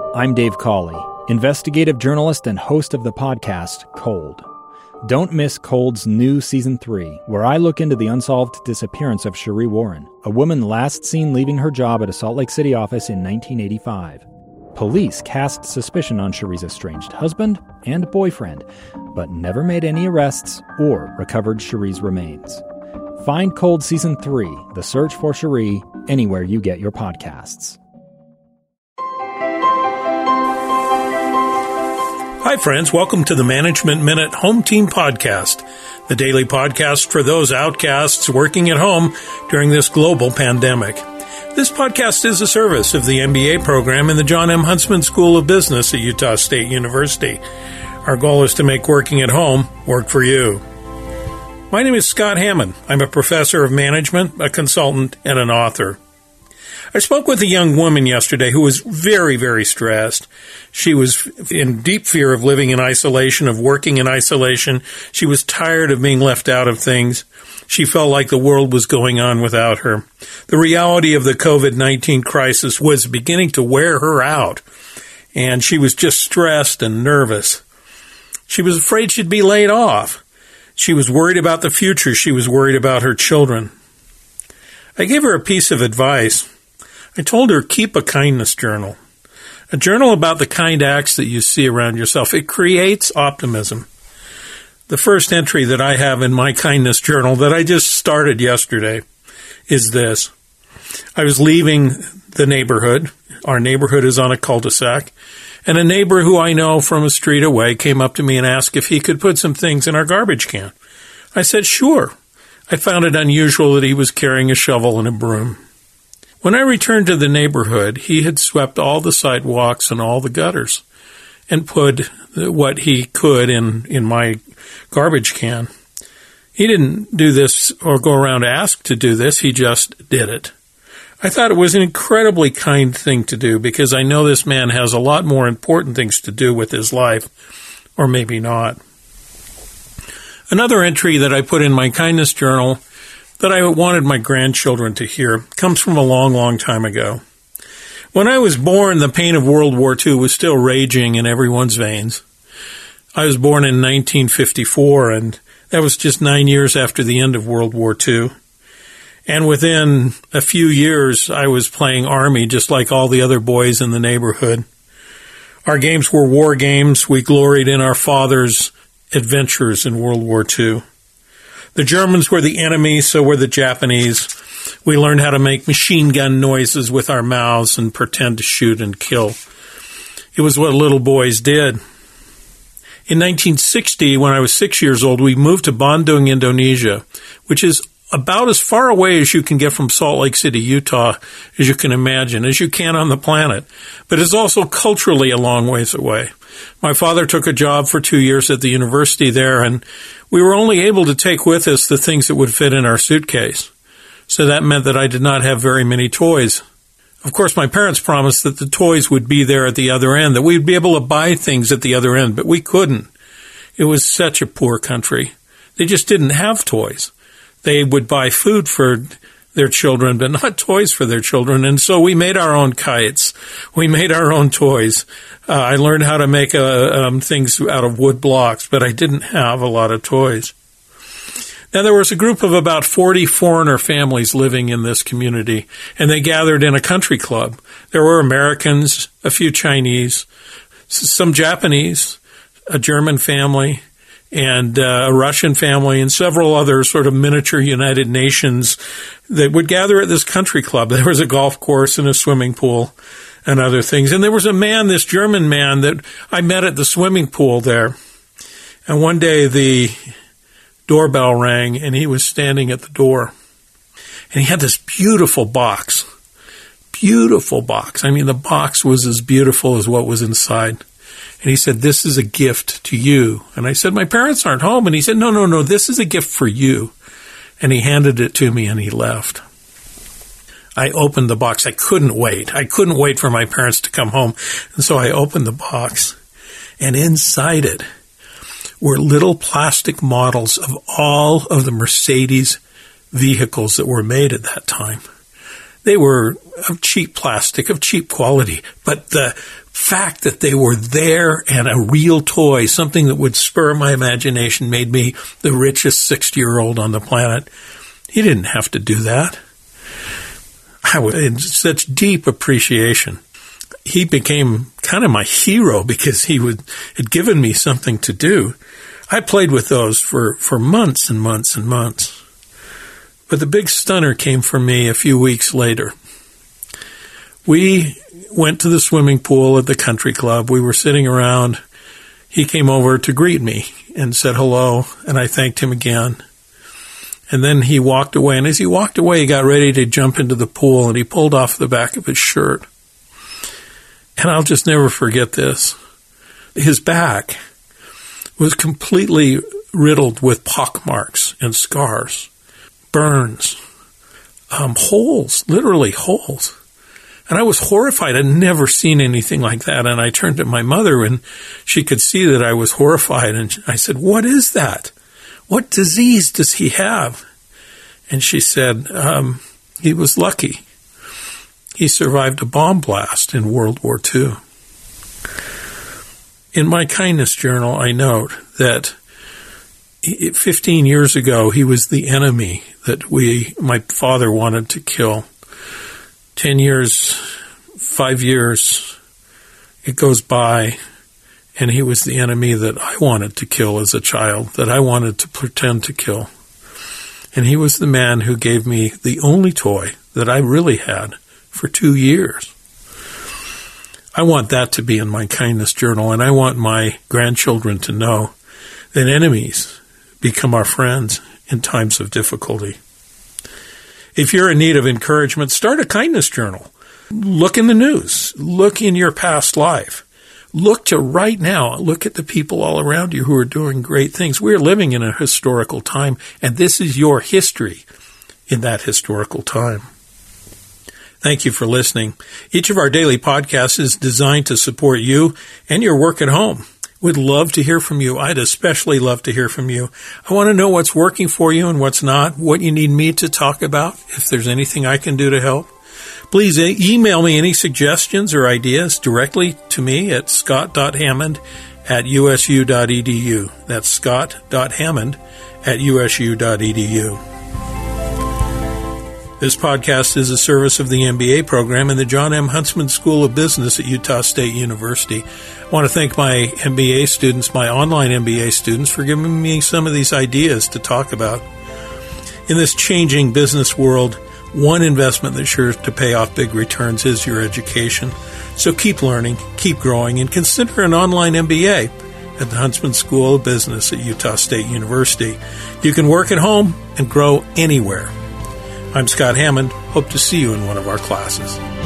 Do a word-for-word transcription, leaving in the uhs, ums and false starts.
I'm Dave Cawley, investigative journalist and host of the podcast Cold. Don't miss Cold's new Season three, where I look into the unsolved disappearance of Sheree Warren, a woman last seen leaving her job at a Salt Lake City office in nineteen eighty-five. Police cast suspicion on Sheree's estranged husband and boyfriend, but never made any arrests or recovered Sheree's remains. Find Cold Season three, The Search for Sheree, anywhere you get your podcasts. Hi, friends. Welcome to the Management Minute Home Team Podcast, the daily podcast for those outcasts working at home during this global pandemic. This podcast is a service of the M B A program in the John M. Huntsman School of Business at Utah State University. Our goal is to make working at home work for you. My name is Scott Hammond. I'm a professor of management, a consultant, and an author. I spoke with a young woman yesterday who was very, very stressed. She was in deep fear of living in isolation, of working in isolation. She was tired of being left out of things. She felt like the world was going on without her. The reality of the covid nineteen crisis was beginning to wear her out, and she was just stressed and nervous. She was afraid she'd be laid off. She was worried about the future. She was worried about her children. I gave her a piece of advice. I told her, keep a kindness journal. A journal about the kind acts that you see around yourself. It creates optimism. The first entry that I have in my kindness journal that I just started yesterday is this. I was leaving the neighborhood. Our neighborhood is on a cul-de-sac. And a neighbor who I know from a street away came up to me and asked if he could put some things in our garbage can. I said, sure. I found it unusual that he was carrying a shovel and a broom. When I returned to the neighborhood, he had swept all the sidewalks and all the gutters and put what he could in, in my garbage can. He didn't do this or go around and ask to do this. He just did it. I thought it was an incredibly kind thing to do because I know this man has a lot more important things to do with his life, or maybe not. Another entry that I put in my kindness journal that I wanted my grandchildren to hear comes from a long, long time ago. When I was born, the pain of World War Two was still raging in everyone's veins. I was born in nineteen fifty-four, and that was just nine years after the end of World War Two. And within a few years, I was playing Army just like all the other boys in the neighborhood. Our games were war games. We gloried in our father's adventures in World War Two. The Germans were the enemy, so were the Japanese. We learned how to make machine gun noises with our mouths and pretend to shoot and kill. It was what little boys did. In nineteen sixty, when I was six years old, we moved to Bandung, Indonesia, which is about as far away as you can get from Salt Lake City, Utah, as you can imagine, as you can on the planet. But it's also culturally a long ways away. My father took a job for two years at the university there, and we were only able to take with us the things that would fit in our suitcase. So that meant that I did not have very many toys. Of course, my parents promised that the toys would be there at the other end, that we'd be able to buy things at the other end, but we couldn't. It was such a poor country. They just didn't have toys. They would buy food for their children, but not toys for their children. And so we made our own kites. We made our own toys. Uh, I learned how to make uh, um, things out of wood blocks, but I didn't have a lot of toys. Now, there was a group of about forty foreigner families living in this community, and they gathered in a country club. There were Americans, a few Chinese, some Japanese, a German family, and uh, a Russian family, and several other sort of miniature United Nations that would gather at this country club. There was a golf course and a swimming pool and other things. And there was a man, this German man, that I met at the swimming pool there. And one day the doorbell rang, and he was standing at the door. And he had this beautiful box. Beautiful box. I mean, the box was as beautiful as what was inside. And he said, this is a gift to you. And I said, my parents aren't home. And he said, no, no, no, this is a gift for you. And he handed it to me and he left. I opened the box. I couldn't wait. I couldn't wait for my parents to come home. And so I opened the box. And inside it were little plastic models of all of the Mercedes vehicles that were made at that time. They were of cheap plastic, of cheap quality, but the fact that they were there and a real toy, something that would spur my imagination, made me the richest sixty-year-old on the planet. He didn't have to do that. I was in such deep appreciation. He became kind of my hero because he would, had given me something to do. I played with those for, for months and months and months. But the big stunner came for me a few weeks later. We went to the swimming pool at the country club. We were sitting around. He came over to greet me and said hello, and I thanked him again. And then he walked away, and as he walked away, he got ready to jump into the pool, and he pulled off the back of his shirt. And I'll just never forget this. His back was completely riddled with pockmarks and scars, burns, um, holes, literally holes. And I was horrified. I'd never seen anything like that. And I turned to my mother, and she could see that I was horrified. And I said, "What is that? What disease does he have?" And she said, um, he was lucky. He survived a bomb blast in World War Two. In my kindness journal, I note that fifteen years ago, he was the enemy that we, my father wanted to kill. Ten years, five years, it goes by, and he was the enemy that I wanted to kill as a child, that I wanted to pretend to kill. And he was the man who gave me the only toy that I really had for two years. I want that to be in my kindness journal, and I want my grandchildren to know that enemies become our friends in times of difficulty. If you're in need of encouragement, start a kindness journal. Look in the news. Look in your past life. Look to right now. Look at the people all around you who are doing great things. We're living in a historical time, and this is your history in that historical time. Thank you for listening. Each of our daily podcasts is designed to support you and your work at home. We'd love to hear from you. I'd especially love to hear from you. I want to know what's working for you and what's not, what you need me to talk about, if there's anything I can do to help. Please email me any suggestions or ideas directly to me at scott dot hammond at u s u dot e d u. That's scott dot hammond at u s u dot e d u. This podcast is a service of the M B A program in the John M. Huntsman School of Business at Utah State University. I want to thank my M B A students, my online M B A students, for giving me some of these ideas to talk about. In this changing business world, one investment that's sure to pay off big returns is your education. So keep learning, keep growing, and consider an online M B A at the Huntsman School of Business at Utah State University. You can work at home and grow anywhere. I'm Scott Hammond. Hope to see you in one of our classes.